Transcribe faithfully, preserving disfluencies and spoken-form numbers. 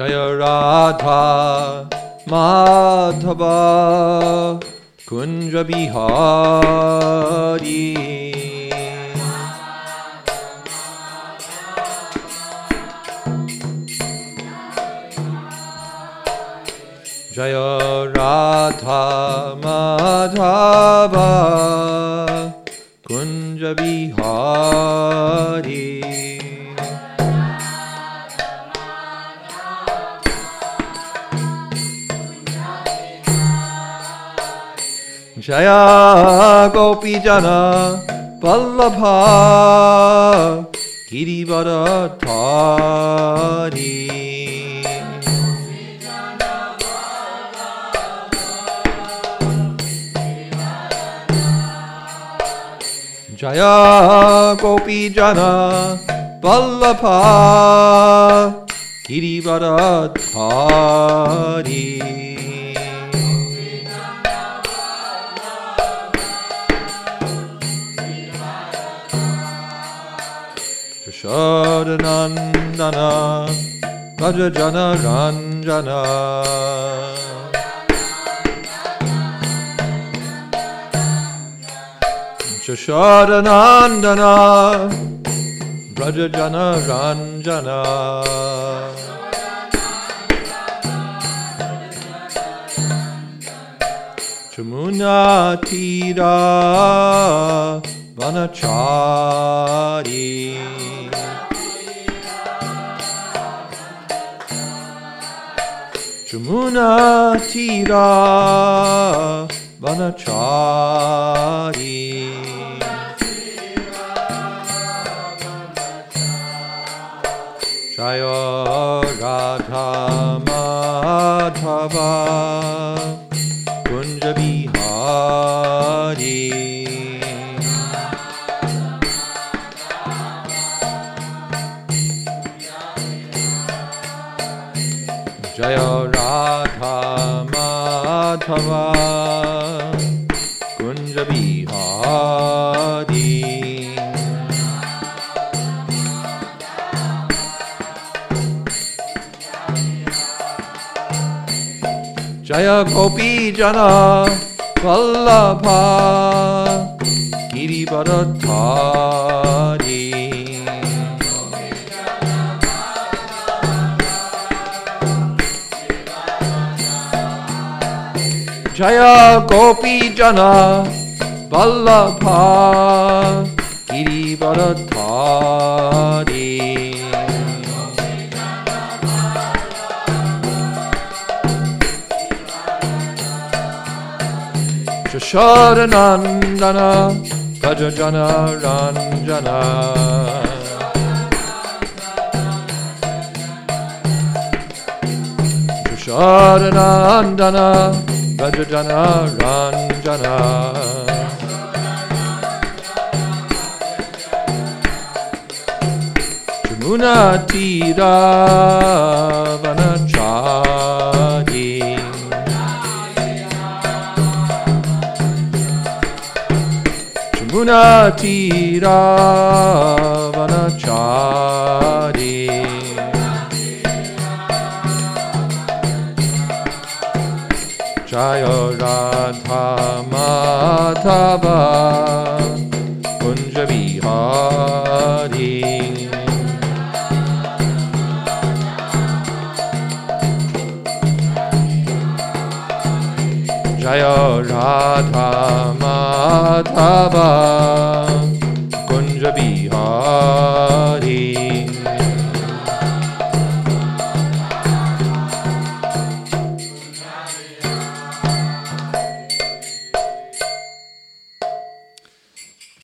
Jaya Radha Madhava Kunja Bihari Jaya Radha Madhava Kunja Bihari Jaya Gopi Jana Vallabha Girivardhari Jaya Gopi Jana Vallabha Girivardhari Yashodanandana Rajajana Ranjana Yashodanandana Rajajana Ranjana Chamuna Tira Vanachari Jamuna Tira Vanachari Jaya Radha Madhava Kunja Bihari Jaya Radha Madhava Kunja Bihari Jaya Gopi Jana Vallabha Girivardhari Jaya Gopi Jana Vallabha Girivardhari Yashodanandana Rajajana Ranjana Yashodanandana Rajajana Ranjana Jamuna Tira Vanachari Jamuna Tira Vanachari Jaya Radha Madhava Kunja Bihari Jaya Radha Madhava Kunja Bihari